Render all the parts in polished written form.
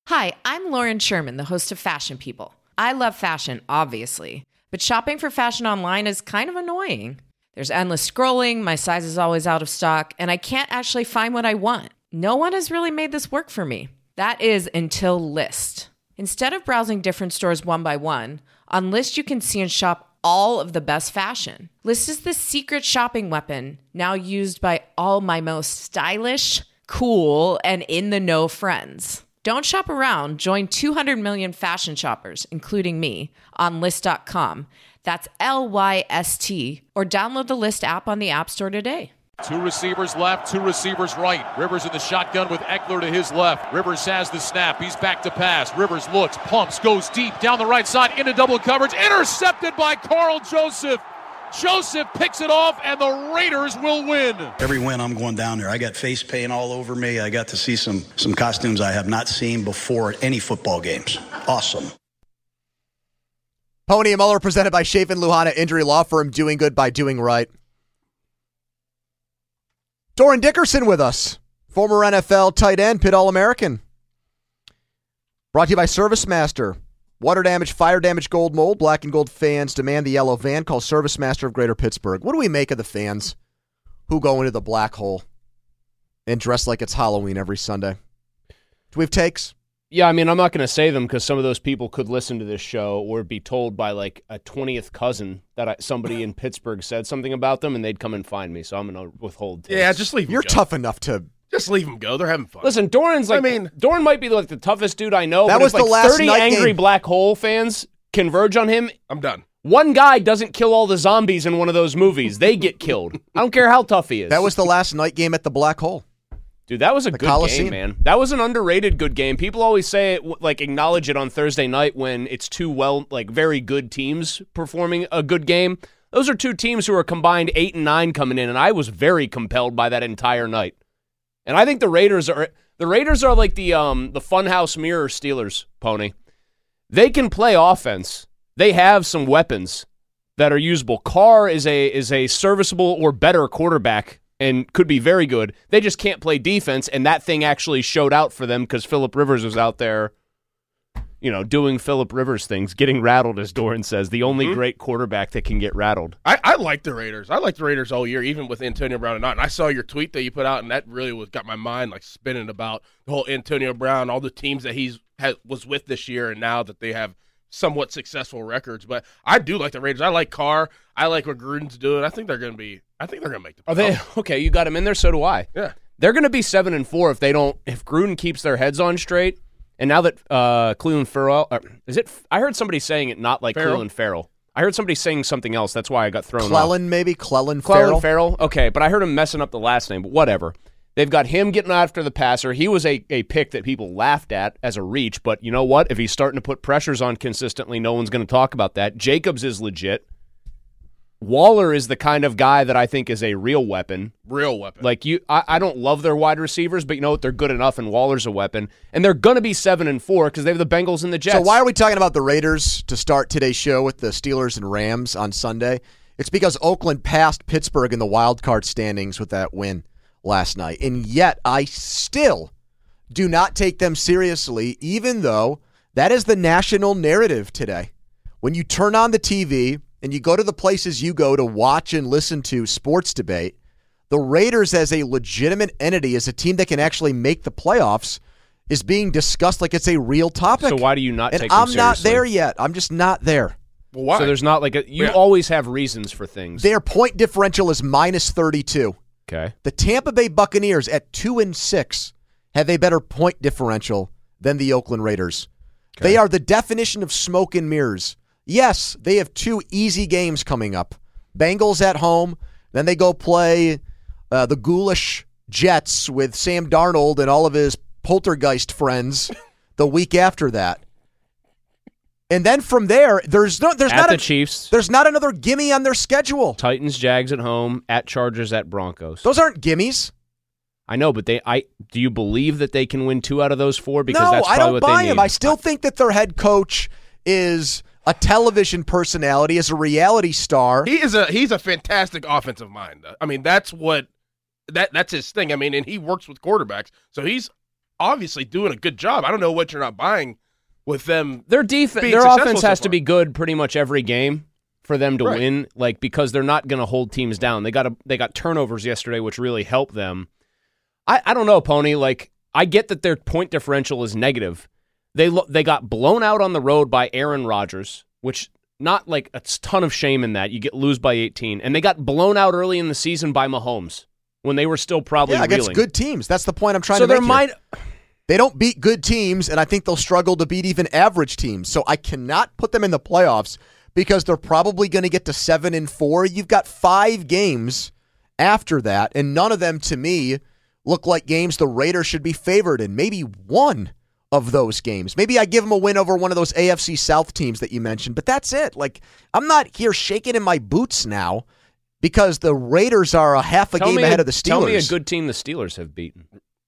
Hi, I'm Lauren Sherman, the host of Fashion People. I love fashion, obviously, but shopping for fashion online is kind of annoying. There's endless scrolling, my size is always out of stock, and I can't actually find what I want. No one has really made this work for me. That is until Lyst. Instead of browsing different stores one by one, on Lyst you can see and shop all of the best fashion. Lyst is the secret shopping weapon, now used by all my most stylish, cool, and in-the-know friends. Don't shop around. Join 200 million fashion shoppers, including me, on Lyst.com. That's Lyst, or download the Lyst app on the App Store today. Two receivers left, two receivers right. Rivers in the shotgun with Eckler to his left. Rivers has the snap. He's back to pass. Rivers looks, pumps, goes deep down the right side into double coverage. Intercepted by Carl Joseph. Joseph picks it off, and the Raiders will win. Every win, I'm going down there. I got face paint all over me. I got to see some costumes I have not seen before at any football games. Awesome. Pony and Muller presented by Chafin Luhana Injury Law Firm, doing good by doing right. Doran Dickerson with us, former NFL tight end, Pitt All-American. Brought to you by ServiceMaster. Water damage, fire damage, gold mold. Black and gold fans demand the yellow van. Call ServiceMaster of Greater Pittsburgh. What do we make of the fans who go into the black hole and dress like it's Halloween every Sunday? Do we have takes? Yeah, I mean, I'm not going to say them because some of those people could listen to this show or be told by like a 20th cousin that somebody in Pittsburgh said something about them and they'd come and find me. So I'm going to withhold takes. Yeah, just leave them You're go. tough enough to... Just leave them go. They're having fun. Listen, Doran's like, Doran might be like the toughest dude I know. That but was if, the last 30 night angry game. black hole fans converge on him. I'm done. One guy doesn't kill all the zombies in one of those movies. They get killed. I don't care how tough he is. That was the last night game at the black hole. Dude, that was a good Coliseum. game, man. That was an underrated good game. People always say it, like, acknowledge it on Thursday night when it's two very good teams performing a good game. Those are two teams who are combined 8-9 coming in, and I was very compelled by that entire night. And I think the Raiders are like the Funhouse Mirror Steelers, Pony. They can play offense. They have some weapons that are usable. Carr is a serviceable or better quarterback and could be very good. They just can't play defense, and that thing actually showed out for them because Phillip Rivers was out there, doing Phillip Rivers things, getting rattled, as Doran says, the only great quarterback that can get rattled. I like the Raiders. I like the Raiders all year, even with Antonio Brown or not. And I saw your tweet that you put out, and that really got my mind like spinning about the whole Antonio Brown, all the teams that was with this year, and now that they have somewhat successful records. But I do like the Raiders. I like Carr. I like what Gruden's doing. I think they're going to make the playoffs. Are they okay? You got him in there. So do I. Yeah, they're going to be 7-4 if Gruden keeps their heads on straight. And now that Cleveland Farrell, I heard somebody saying it not like Cleveland Farrell. I heard somebody saying something else. That's why I got thrown off. Clelin Farrell. Okay, but I heard him messing up the last name. But whatever. They've got him getting after the passer. He was a pick that people laughed at as a reach. But you know what? If he's starting to put pressures on consistently, no one's going to talk about that. Jacobs is legit. Waller is the kind of guy that I think is a real weapon. Like I don't love their wide receivers, but you know what? They're good enough, and Waller's a weapon. And they're going to be 7-4 because they have the Bengals and the Jets. So why are we talking about the Raiders to start today's show with the Steelers and Rams on Sunday? It's because Oakland passed Pittsburgh in the wild card standings with that win last night. And yet I still do not take them seriously, even though that is the national narrative today. When you turn on the TV and you go to the places you go to watch and listen to sports debate, the Raiders as a legitimate entity, as a team that can actually make the playoffs, is being discussed like it's a real topic. So why do you not take them I'm seriously? not there yet. I'm just not there. Well, why? So there's not you always have reasons for things. Their point differential is -32. Okay. The Tampa Bay Buccaneers at 2-6 have a better point differential than the Oakland Raiders. Okay. They are the definition of smoke and mirrors. Yes, they have two easy games coming up. Bengals at home, then they go play the ghoulish Jets with Sam Darnold and all of his poltergeist friends the week after that. And then from there, there's not the Chiefs. There's not another gimme on their schedule. Titans, Jags at home, at Chargers, at Broncos. Those aren't gimmies. I know, but do you believe that they can win 2 out of those 4? Because no, that's I probably don't what buy they him. need. I still think that their head coach is a television personality, is a reality star. He's a fantastic offensive mind. I mean, that's his thing. I mean, and he works with quarterbacks, so he's obviously doing a good job. I don't know what you're not buying with them. Their offense has to be good pretty much every game for them to win, like, because they're not going to hold teams down. They got turnovers yesterday, which really helped them. I don't know, Pony. Like, I get that their point differential is negative. They got blown out on the road by Aaron Rodgers, which not like a ton of shame in that. You lose by 18, and they got blown out early in the season by Mahomes when they were still probably reeling. Against good teams. That's the point I'm trying to make here. They don't beat good teams, and I think they'll struggle to beat even average teams. So I cannot put them in the playoffs because they're probably going to get to 7-4. You've got 5 games after that, and none of them, to me, look like games the Raiders should be favored in. Maybe one of those games. Maybe I give them a win over one of those AFC South teams that you mentioned, but that's it. Like, I'm not here shaking in my boots now because the Raiders are a half a game ahead of the Steelers. Tell me a good team the Steelers have beaten.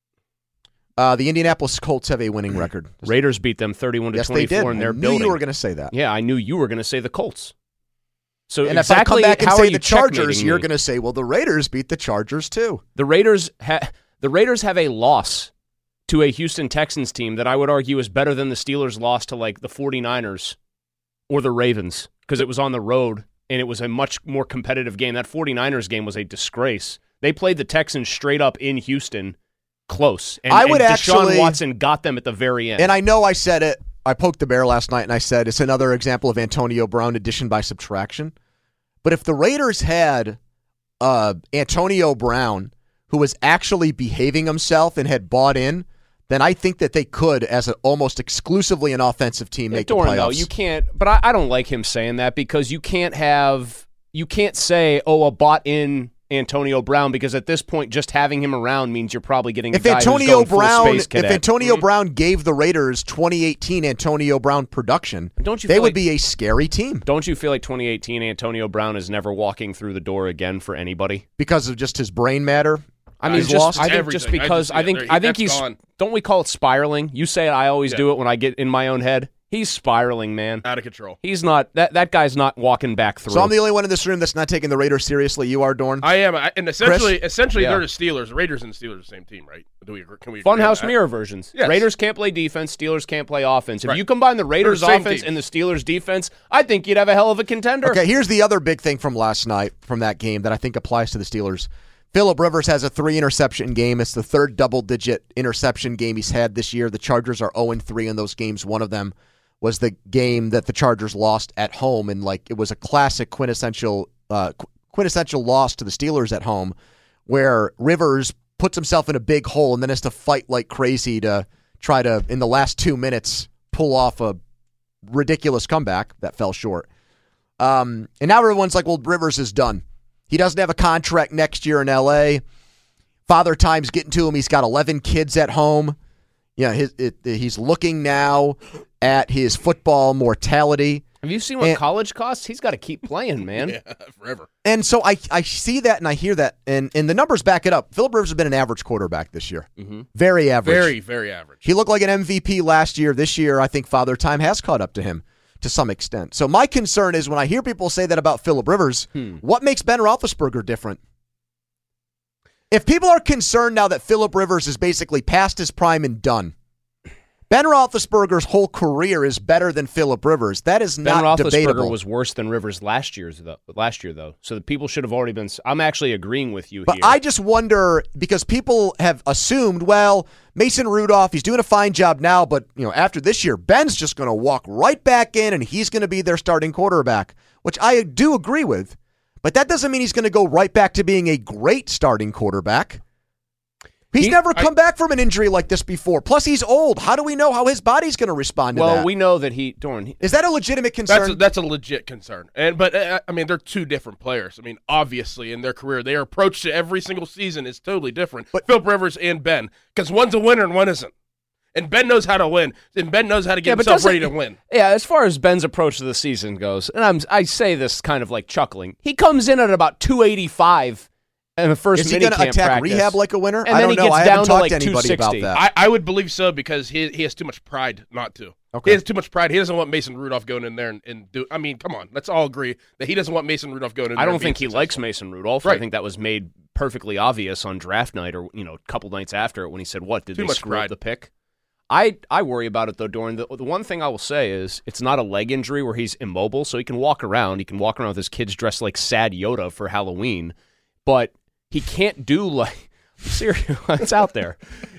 The Indianapolis Colts have a winning record. Raiders beat them 31-24 yes, they did. in their building. building. I knew you were going to say that. Yeah, I knew you were going to say the Colts. So and exactly if I come back and how say the Chargers, you're going to say, well, the Raiders beat the Chargers too. The Raiders have a loss to a Houston Texans team that I would argue is better than the Steelers' loss to like the 49ers or the Ravens because it was on the road and it was a much more competitive game. That 49ers game was a disgrace. They played the Texans straight up in Houston close. And Deshaun Watson got them at the very end. And I know I said it. I poked the bear last night and I said it's another example of Antonio Brown addition by subtraction. But if the Raiders had Antonio Brown who was actually behaving himself and had bought in, then I think that they could, as almost exclusively an offensive team, make the playoffs. No, you can't. But I don't like him saying that because you can't say, a bought-in Antonio Brown, because at this point, just having him around means you're probably getting a guy who's going full space cadet. If Antonio Brown gave the Raiders 2018 Antonio Brown production, they would be a scary team. Don't you feel like 2018 Antonio Brown is never walking through the door again for anybody? Because of just his brain matter? I mean, I think he's gone. Don't we call it spiraling? You say it, I always do it when I get in my own head. He's spiraling, man. Out of control. He's not. That guy's not walking back through. So I'm the only one in this room that's not taking the Raiders seriously. You are, Dorn? I am. And essentially they're the Steelers. The Raiders and the Steelers are the same team, right? Can we agree Funhouse mirror versions. Yes. Raiders can't play defense. Steelers can't play offense. If you combine the Raiders offense and the Steelers defense, I think you'd have a hell of a contender. Okay, here's the other big thing from last night, from that game, that I think applies to the Steelers. Phillip Rivers has a 3-interception game. It's the third double-digit interception game he's had this year. The Chargers are 0-3 in those games. One of them was the game that the Chargers lost at home, and it was a classic quintessential loss to the Steelers at home, where Rivers puts himself in a big hole and then has to fight like crazy to try to, in the last 2 minutes, pull off a ridiculous comeback that fell short. And now everyone's like, well, Rivers is done. He doesn't have a contract next year in L.A. Father Time's getting to him. He's got 11 kids at home. Yeah, he's looking now at his football mortality. Have you seen what college costs? He's got to keep playing, man. Yeah, forever. And so I see that and I hear that, and the numbers back it up. Phillip Rivers has been an average quarterback this year. Mm-hmm. Very average. Very, very average. He looked like an MVP last year. This year, I think Father Time has caught up to him to some extent. So my concern is when I hear people say that about Phillip Rivers, what makes Ben Roethlisberger different? If people are concerned now that Phillip Rivers is basically past his prime and done, Ben Roethlisberger's whole career is better than Phillip Rivers. That is not debatable. Ben Roethlisberger was worse than Rivers last year, though. So the people should have already been. I'm actually agreeing with you here. But I just wonder, because people have assumed, well, Mason Rudolph, he's doing a fine job now, but after this year, Ben's just going to walk right back in and he's going to be their starting quarterback, which I do agree with. But that doesn't mean he's going to go right back to being a great starting quarterback. He's never come back from an injury like this before. Plus, he's old. How do we know how his body's going to respond to that? Well, we know that is that a legitimate concern? That's a legit concern. But they're two different players. I mean, obviously, in their career, their approach to every single season is totally different. But Phillip Rivers and Ben, because one's a winner and one isn't. And Ben knows how to win. And Ben knows how to get himself ready to win. Yeah, as far as Ben's approach to the season goes, and I say this kind of like chuckling, he comes in at about 285 And the first is he going to attack practice. rehab like a winner? And I then don't he know. gets I down haven't to talked like to anybody about 260. that. I would believe so because he has too much pride not to. Okay. He has too much pride. He doesn't want Mason Rudolph going in there and do. I mean, come on. Let's all agree that he doesn't want Mason Rudolph going in there. I don't think he likes Mason Rudolph. Right. I think that was made perfectly obvious on draft night or a couple nights after it when he said, what, did Too they much screw up pride. the pick? I worry about it, though, Doran. The one thing I will say is it's not a leg injury where he's immobile, so he can walk around. He can walk around with his kids dressed like Sad Yoda for Halloween, but he can't do like seriously. It's out there.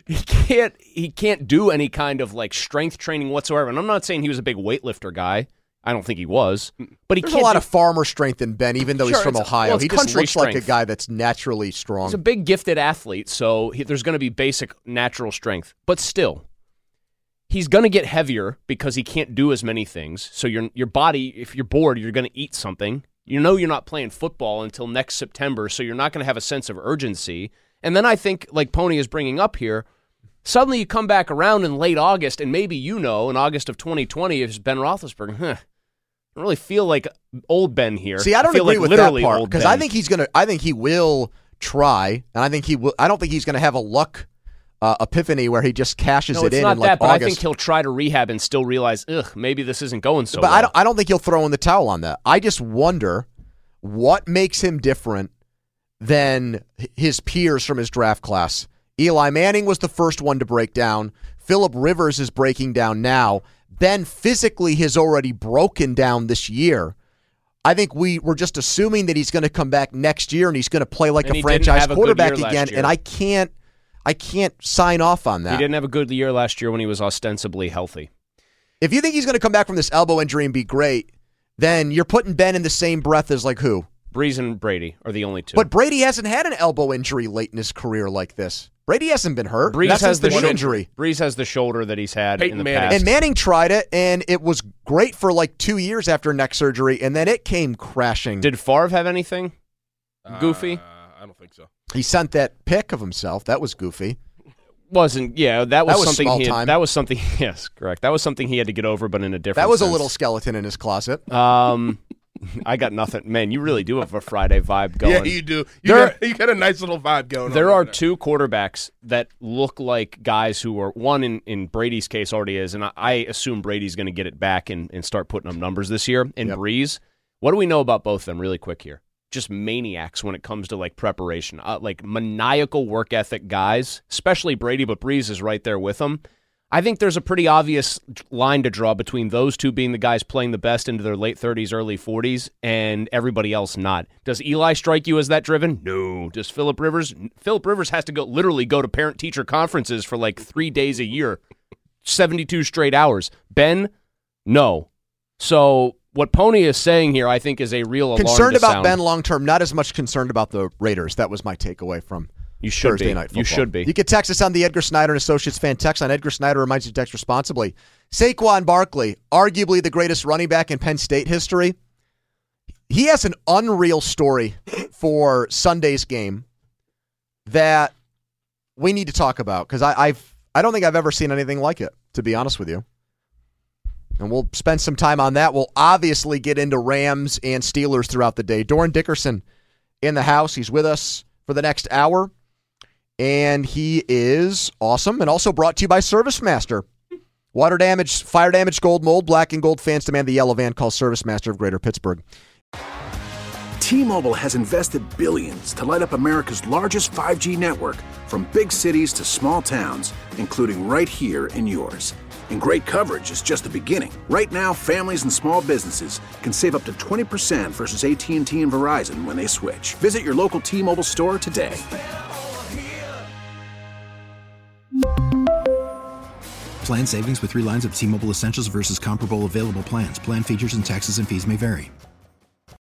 He can't do any kind of like strength training whatsoever. And I'm not saying he was a big weightlifter guy. I don't think he was, but There's a lot of farmer strength in Ben, even though he's Sure, from Ohio. it's He just country looks like a strength. guy that's naturally strong. He's a big, gifted athlete, so there's going to be basic natural strength. But still, he's going to get heavier because he can't do as many things. So your body, if you're bored, you're going to eat something. You know you're not playing football until next September, so you're not going to have a sense of urgency. And then I think, like Pony is bringing up here, suddenly you come back around in late August, and maybe in August of 2020, if it's Ben Roethlisberger, I don't really feel like old Ben here. See, I don't feel agree like with that literally part old because Ben. I think he will try, and I think he will. I don't think he's going to have a luck epiphany where he just cashes No, it it's in not like that, but August. I think he'll try to rehab and still realize, maybe this isn't going so But well. I don't think he'll throw in the towel on that. I just wonder what makes him different than his peers from his draft class. Eli Manning was the first one to break down. Phillip Rivers is breaking down now. Ben physically has already broken down this year. I think we're just assuming that he's going to come back next year and he's going to play like And a he didn't franchise have a good quarterback year last again. year. And I can't sign off on that. He didn't have a good year last year when he was ostensibly healthy. If you think he's going to come back from this elbow injury and be great, then you're putting Ben in the same breath as like who? Breeze and Brady are the only two. But Brady hasn't had an elbow injury late in his career like this. Brady hasn't been hurt. Breeze That's has the the injury. Breeze has the shoulder that he's had Peyton in the Manning. past. And Manning tried it, and it was great for like 2 years after neck surgery, and then it came crashing. Did Favre have anything goofy? I don't think so. He sent that pic of himself. That was goofy. Wasn't. Yeah, that was something small he had, time. that was something. Yes, correct. That was something he had to get over, but in a different. That was a sense. little skeleton in his closet. I got nothing. Man, you really do have a Friday vibe going. Yeah, you do. You got a nice little vibe going. There on are there. two quarterbacks that look like guys who are, one in Brady's case already is, and I assume Brady's going to get it back and start putting up numbers this year. And Yep. Breeze, what do we know about both of them really quick here? Just maniacs when it comes to like preparation, like maniacal work ethic guys, especially Brady, but Breeze is right there with them. I think there's a pretty obvious line to draw between those two being the guys playing the best into their late 30s, early 40s, and everybody else not. Does Eli strike you as that driven? No. Does Phillip Rivers? Phillip Rivers has to literally go to parent-teacher conferences for like 3 days a year, 72 straight hours. Ben, no. So what Pony is saying here, I think, is a real alarm Concerned to about sound. Ben long term, not as much concerned about the Raiders. That was my takeaway from You should Thursday be. Night Football. You should be. You can text us on the Edgar Snyder and Associates fan text line. Edgar Snyder reminds you to text responsibly. Saquon Barkley, arguably the greatest running back in Penn State history. He has an unreal story for Sunday's game that we need to talk about because I don't think I've ever seen anything like it, to be honest with you. And we'll spend some time on that. We'll obviously get into Rams and Steelers throughout the day. Doran Dickerson in the house. He's with us for the next hour. And he is awesome and also brought to you by ServiceMaster. Water damage, fire damage, gold mold, black and gold fans demand the yellow van. Call ServiceMaster of Greater Pittsburgh. T-Mobile has invested billions to light up America's largest 5G network from big cities to small towns, including right here in yours. And great coverage is just the beginning. Right now, families and small businesses can save up to 20% versus AT&T and Verizon when they switch. Visit your local T-Mobile store today. Plan savings with 3 lines of T-Mobile Essentials versus comparable available plans. Plan features and taxes and fees may vary.